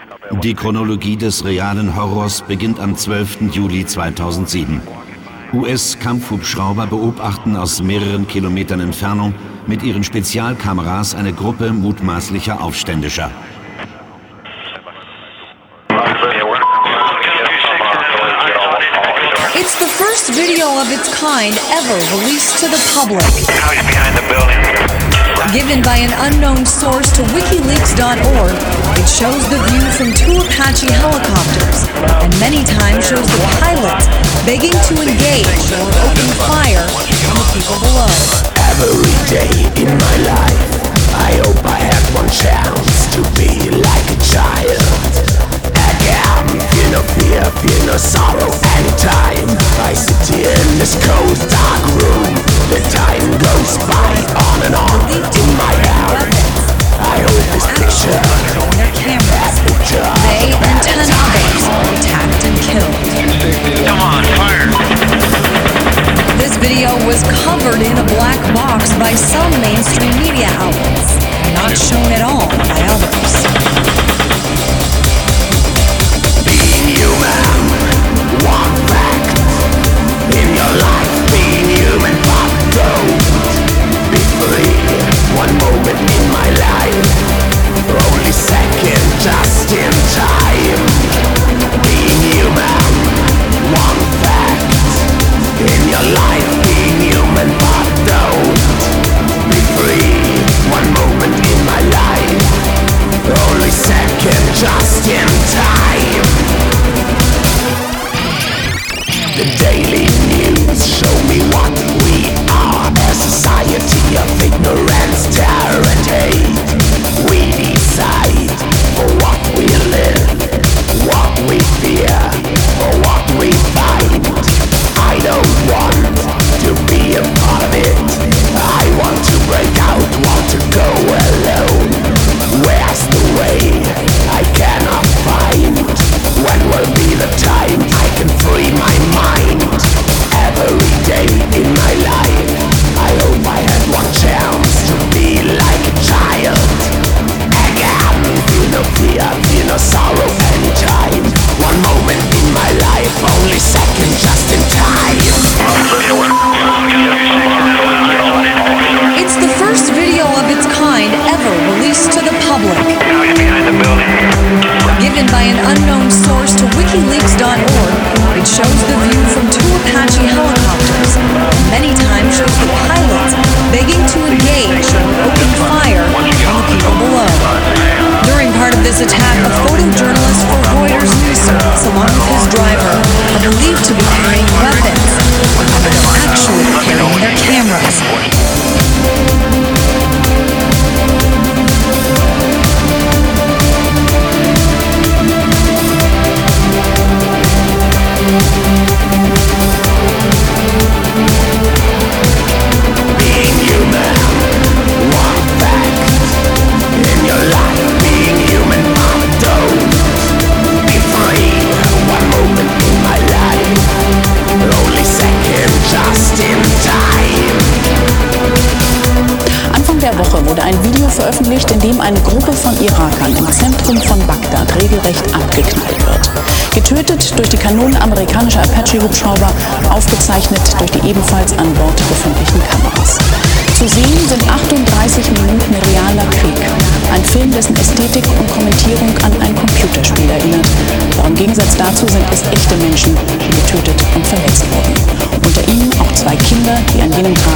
Die Chronologie des realen Horrors beginnt am 12. Juli 2007. US-Kampfhubschrauber beobachten aus mehreren Kilometern Entfernung mit ihren Spezialkameras eine Gruppe mutmaßlicher Aufständischer. It's the first video of its kind ever released to the public. Given by an unknown source to WikiLeaks.org, it shows the view from two Apache helicopters, and many times shows the pilots begging to engage or open fire on the people below. Every day in my life, I hope I have one chance to be like a child. Again, feel no fear, feel no sorrow anytime I sit here in this cold dark room. The time goes by on and on in my head. I hold this picture, their cameras. They and 10 others were attacked and killed. Come on, fire! This video was covered in a black box by some mainstream media outlets, and not shown at all by others. being human, one fact in your life. Being human, but don't be free. One moment in my life, only second, just in time. Being human, one fact in your life. Being human, but don't be free. One moment in my life, only second, just in time. The daily news show me what we are. A society of ignorance, terror and hate. We decide for what we live, what we fear, or what we find. I don't want to be a part of it. I want to break out, want to go alone. Where's the way I cannot find? When will be the time I can free my mind? Every day in my life, I hope I had one chance to be like a child. Again, feel no fear, feel no sorrow anytime. One moment in my life, only second, just in time. It's the first video of its kind ever released to the public. Given by an unknown source to WikiLeaks.org, it shows the view from two Apache helicopters, and many times shows the pilots begging to engage or open fire on the people below. During part of this attack, a photojournalist for Reuters News Service, along with his driver, are believed to be carrying weapons, but they're actually carrying their cameras. Being human, one fact in your life. Being human, but don't be free. One moment in my life, only second, just in time. Anfang der Woche wurde ein Video veröffentlicht, in dem eine Gruppe von Irakern im Zentrum von Bagdad regelrecht abgeknallt wird. Getötet durch die Kanonen amerikanischer Apache-Hubschrauber, aufgezeichnet durch die ebenfalls an Bord befindlichen Kameras. Zu sehen sind 38 Minuten realer Krieg. Ein Film, dessen Ästhetik und Kommentierung an ein Computerspiel erinnert. Doch im Gegensatz dazu sind es echte Menschen, die getötet und verletzt wurden. Unter ihnen auch 2 Kinder, die an jenem Tag